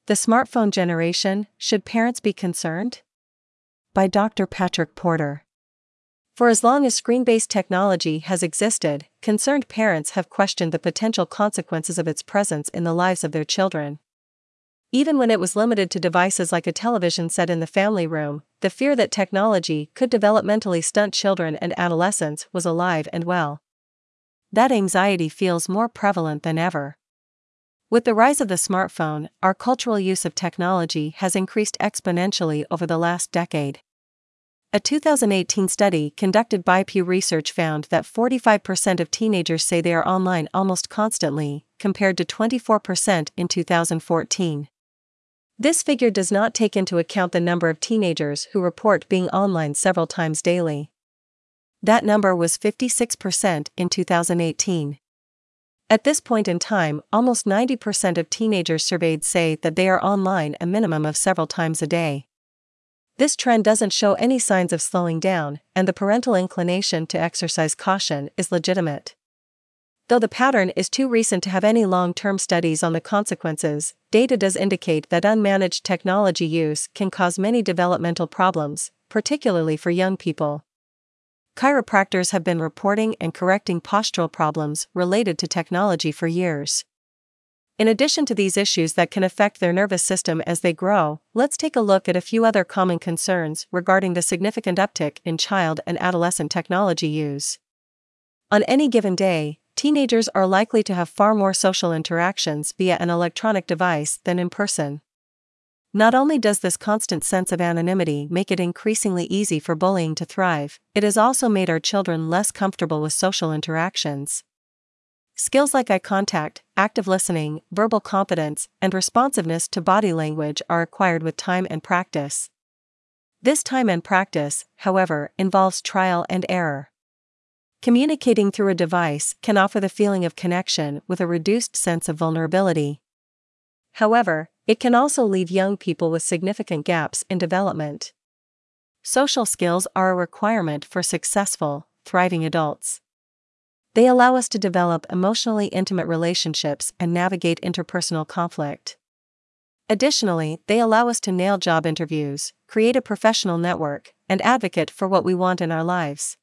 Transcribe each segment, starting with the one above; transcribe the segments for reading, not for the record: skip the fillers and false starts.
The Smartphone Generation, Should Parents Be Concerned? By Dr. Patrick Porter. For as long as screen-based technology has existed, concerned parents have questioned the potential consequences of its presence in the lives of their children. Even when it was limited to devices like a television set in the family room, the fear that technology could developmentally stunt children and adolescents was alive and well. That anxiety feels more prevalent than ever. With the rise of the smartphone, our cultural use of technology has increased exponentially over the last decade. A 2018 study conducted by Pew Research found that 45% of teenagers say they are online almost constantly, compared to 24% in 2014. This figure does not take into account the number of teenagers who report being online several times daily. That number was 56% in 2018. At this point in time, almost 90% of teenagers surveyed say that they are online a minimum of several times a day. This trend doesn't show any signs of slowing down, and the parental inclination to exercise caution is legitimate. Though the pattern is too recent to have any long-term studies on the consequences, data does indicate that unmanaged technology use can cause many developmental problems, particularly for young people. Chiropractors have been reporting and correcting postural problems related to technology for years. In addition to these issues that can affect their nervous system as they grow, let's take a look at a few other common concerns regarding the significant uptick in child and adolescent technology use. On any given day, teenagers are likely to have far more social interactions via an electronic device than in person. Not only does this constant sense of anonymity make it increasingly easy for bullying to thrive, it has also made our children less comfortable with social interactions. Skills like eye contact, active listening, verbal competence, and responsiveness to body language are acquired with time and practice. This time and practice, however, involves trial and error. Communicating through a device can offer the feeling of connection with a reduced sense of vulnerability. However, it can also leave young people with significant gaps in development. Social skills are a requirement for successful, thriving adults. They allow us to develop emotionally intimate relationships and navigate interpersonal conflict. Additionally, they allow us to nail job interviews, create a professional network, and advocate for what we want in our lives.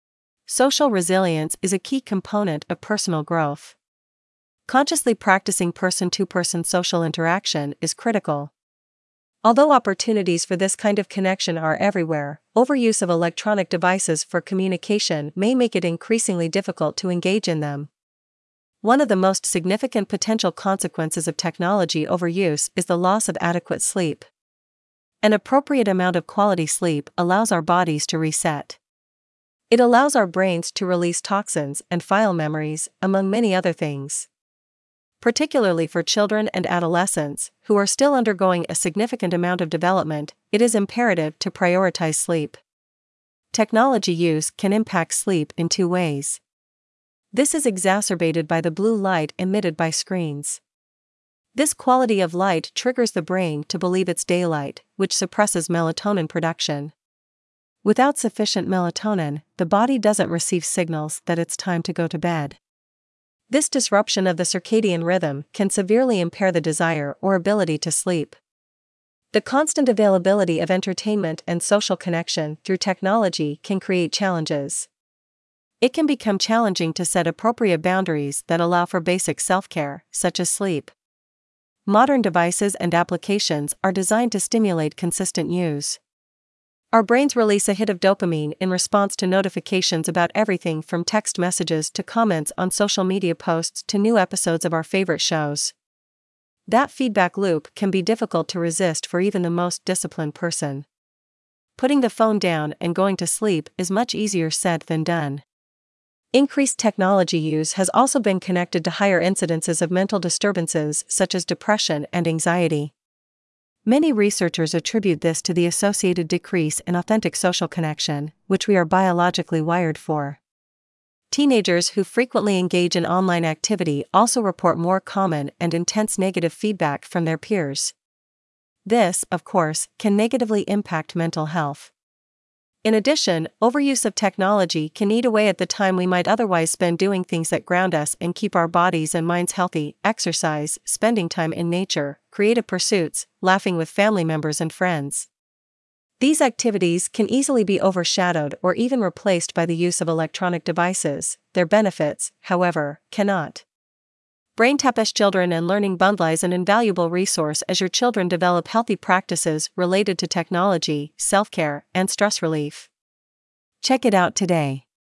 Social resilience is a key component of personal growth. Consciously practicing person-to-person social interaction is critical. Although opportunities for this kind of connection are everywhere, overuse of electronic devices for communication may make it increasingly difficult to engage in them. One of the most significant potential consequences of technology overuse is the loss of adequate sleep. An appropriate amount of quality sleep allows our bodies to reset. It allows our brains to release toxins and file memories, among many other things. Particularly for children and adolescents, who are still undergoing a significant amount of development, it is imperative to prioritize sleep. Technology use can impact sleep in two ways. This is exacerbated by the blue light emitted by screens. This quality of light triggers the brain to believe it's daylight, which suppresses melatonin production. Without sufficient melatonin, the body doesn't receive signals that it's time to go to bed. This disruption of the circadian rhythm can severely impair the desire or ability to sleep. The constant availability of entertainment and social connection through technology can create challenges. It can become challenging to set appropriate boundaries that allow for basic self-care, such as sleep. Modern devices and applications are designed to stimulate consistent use. Our brains release a hit of dopamine in response to notifications about everything from text messages to comments on social media posts to new episodes of our favorite shows. That feedback loop can be difficult to resist for even the most disciplined person. Putting the phone down and going to sleep is much easier said than done. Increased technology use has also been connected to higher incidences of mental disturbances such as depression and anxiety. Many researchers attribute this to the associated decrease in authentic social connection, which we are biologically wired for. Teenagers who frequently engage in online activity also report more common and intense negative feedback from their peers. This, of course, can negatively impact mental health. In addition, overuse of technology can eat away at the time we might otherwise spend doing things that ground us and keep our bodies and minds healthy. Exercise, spending time in nature, creative pursuits, laughing with family members and friends. These activities can easily be overshadowed or even replaced by the use of electronic devices. Their benefits, however, cannot. BrainTap's Children and Learning Bundle is an invaluable resource as your children develop healthy practices related to technology, self-care, and stress relief. Check it out today.